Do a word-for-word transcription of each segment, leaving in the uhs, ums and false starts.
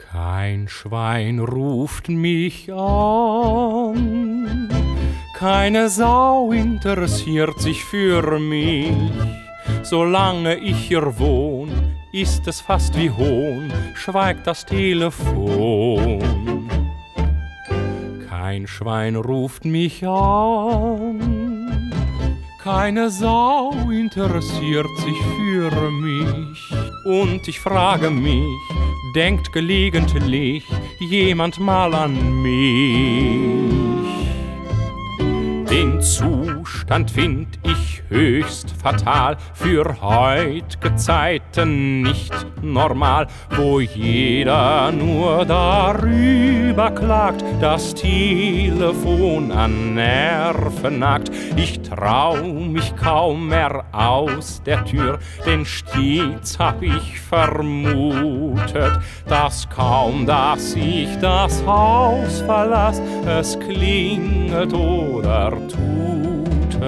Kein Schwein ruft mich an, keine Sau interessiert sich für mich. Solange ich hier wohn, ist es fast wie Hohn, schweigt das Telefon. Kein Schwein ruft mich an, keine Sau interessiert sich für mich. Und ich frage mich, denkt gelegentlich jemand mal an mich? Den Zustand find ich höchst fatal, für heut'ge Zeiten nicht normal, wo jeder nur darüber klagt, das Telefon an Nerven nagt. Ich trau mich kaum mehr aus der Tür, denn stets hab ich vermutet, dass kaum, dass ich das Haus verlass, es klinget oder tutet.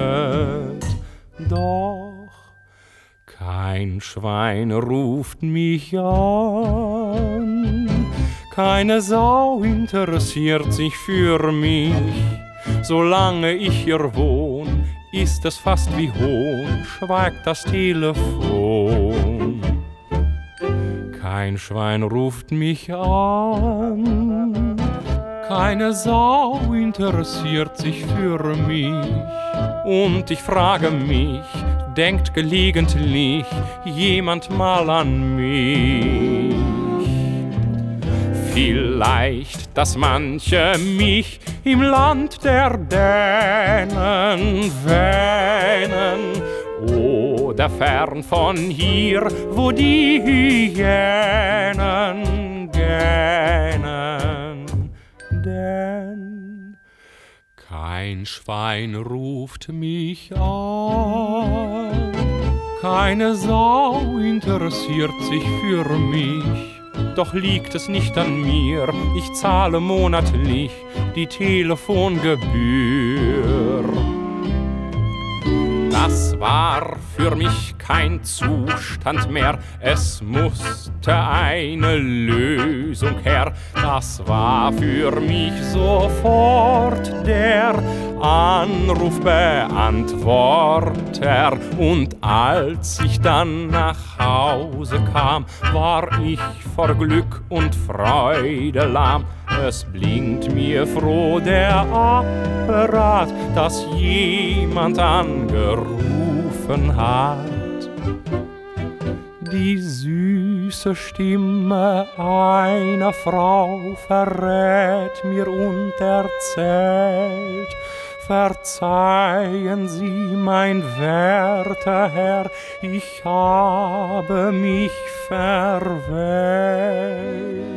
Doch kein Schwein ruft mich an, keine Sau interessiert sich für mich. Solange ich hier wohn, ist es fast wie Hohn, schweigt das Telefon. Kein Schwein ruft mich an, keine Sau interessiert sich für mich. Und ich frage mich, denkt gelegentlich jemand mal an mich? Vielleicht, dass manche mich im Land der Dänen wähnen, oder fern von hier, wo die Hyänen gähnen. Denn kein Schwein ruft mich an, keine Sau interessiert sich für mich. Doch liegt es nicht an mir, ich zahle monatlich die Telefongebühr. Das war für mich kein Zustand mehr, es musste eine Lösung her. Das war für mich sofort der Anrufbeantworter. Und als ich dann nach Hause kam, war ich vor Glück und Freude lahm. Es blinkt mir froh der Apparat, dass jemand angerufen hat. Die süße Stimme einer Frau verrät mir und erzählt: Verzeihen Sie, mein werter Herr, ich habe mich verwählt.